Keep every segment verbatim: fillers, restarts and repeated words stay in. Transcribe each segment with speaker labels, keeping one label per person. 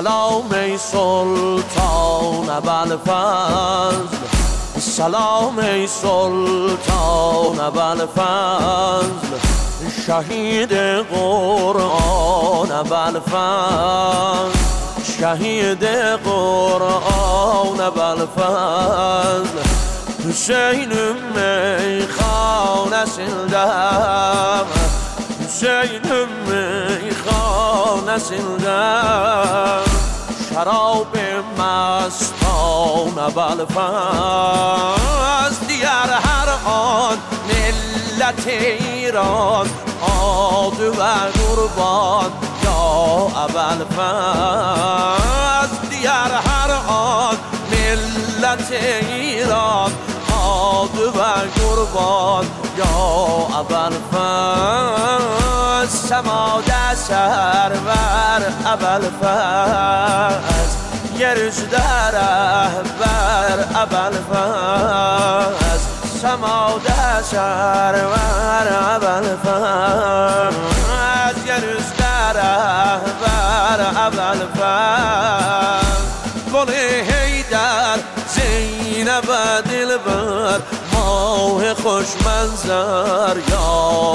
Speaker 1: سلام ای سلطان ابوالفضل، سلام ای سلطان ابوالفضل، شهید قرآن ابوالفضل، شهید قرآن ابوالفضل. Hüseyin'im meyhanesindem، Hüseyin'im meyhanesindem، şarab mastane Belfast. Diyar her an millet İran adı ve kurban ya Belfast. Diyar her an millet İran adı ve kurban ya Belfast. Semada server Belfast، yeryüzde rehber Belfast. Semada server Belfast، yeryüzde rehber Belfast. گل حیدر زینب دلبر ماه خوش منظر یا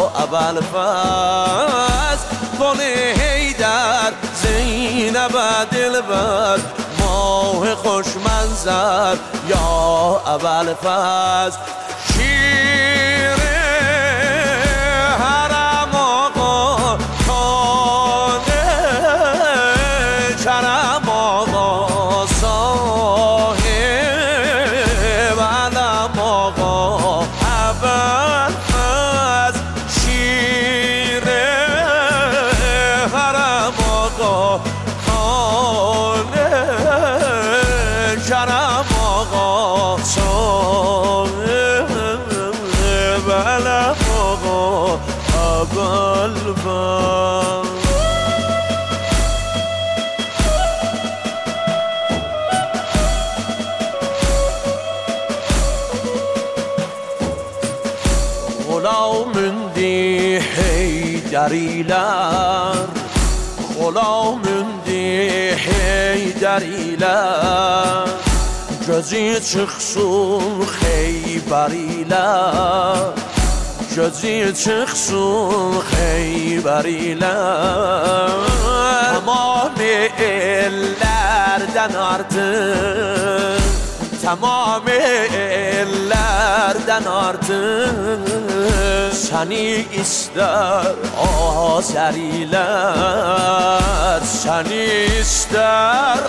Speaker 1: ابوالفضل. گل حیدر زینب دلبر ماه خوش منظر یا ابوالفضل. شیر حرم آقا خانه کرم آقا صاحب علم آقا ابوالفضل. شیر حرم آقا خانه کرم آقا صاحب علم آقا ابوالفضل. Gülamündi heyderiler, Gülamündi heyderiler, gözü çıksın Heyberiler, gözü çıksın Heyberiler. Tamam ellerden artık, tamam ellerden artık seni ister Azeriler, seni ister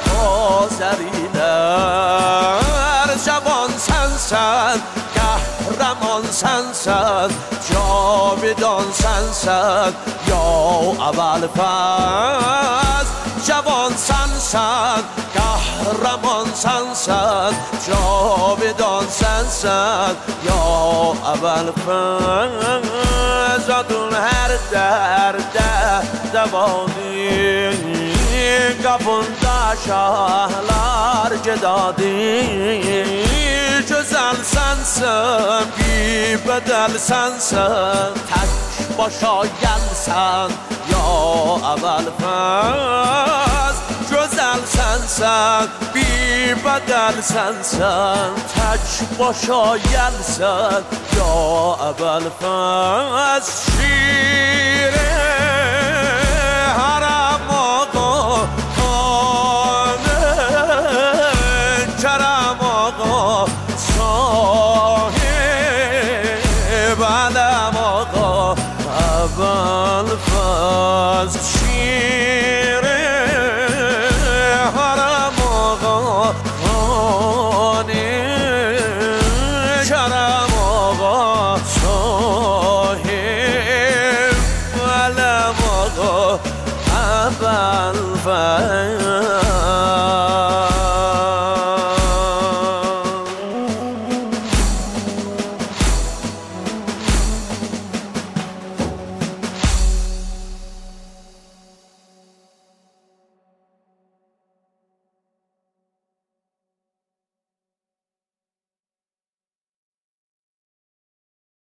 Speaker 1: Azeriler. Cavan sensen, kahraman sensen, cavidan sensen ya Abulfaz. Cavan sensen, kahraman sensen, cavidan sensen ya Abulfaz. Adın her derde devadır, kapında şahlar cedadır. Güzel sensen, bir bedel sensen, tek başa gelsen ya Abulfaz. Güzel sensen, bir bedel sensen, tek başa gelsen ya Abulfaz. Şire haram ağa khane kerem ağa sahib alem ağa Abulfaz. Şire haram ağa